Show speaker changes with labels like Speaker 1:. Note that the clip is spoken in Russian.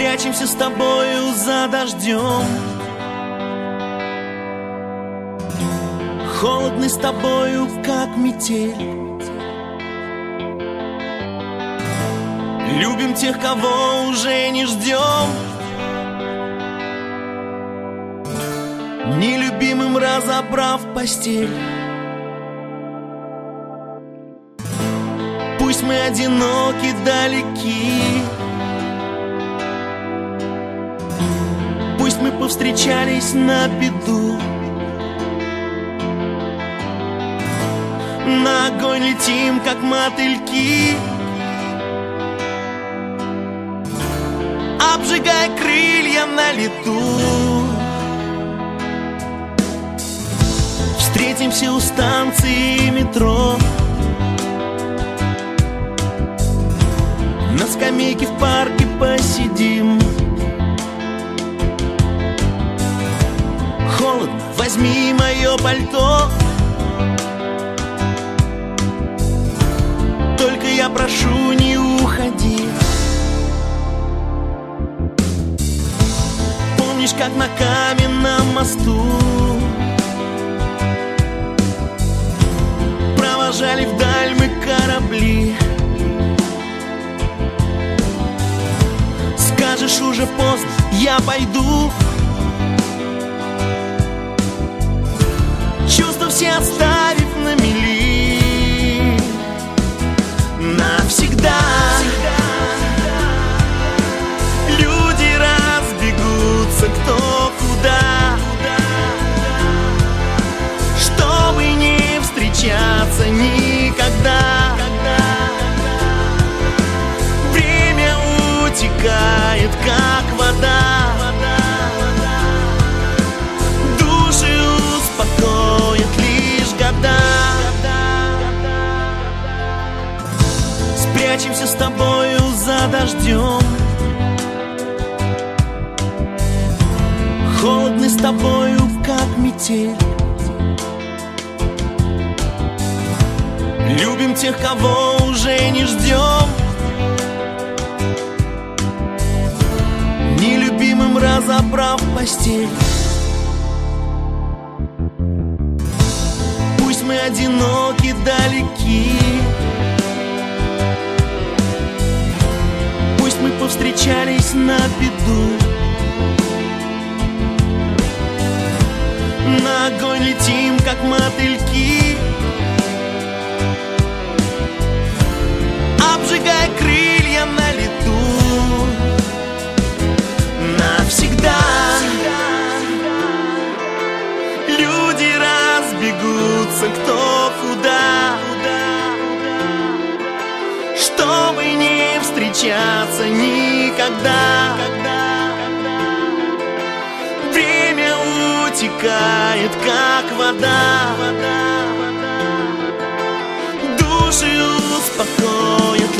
Speaker 1: Спрячемся с тобою за дождем, холодный с тобою, как метель. Любим тех, кого уже не ждем, нелюбимым разобрав постель. Пусть мы одиноки, далеки, пусть мы повстречались на беду, на огонь летим, как мотыльки, обжигая крылья на лету. Встретимся у станции метро, на скамейке в парке посидим. Холодно, возьми мое пальто, только я прошу, не уходи. Помнишь, как на каменном мосту провожали вдаль мы корабли? Скажешь, уже поздно, я пойду. Чувства все оставив на мели навсегда. Люди разбегутся кто куда, чтобы не встречаться никогда. Время утекает, как вода, души успокоят лишь года. Спрячемся с тобою за дождем, холодный с тобою, как метель. Любим тех, кого уже не ждем, нелюбимым разобрав постель. Пусть мы одиноки, далеки, пусть мы повстречались на беду, на огонь летим, как мотыльки, обжигая крылья на лету. Навсегда люди разбегутся кто куда, чтобы не встречаться никогда. Время утекает, как вода, души успокоят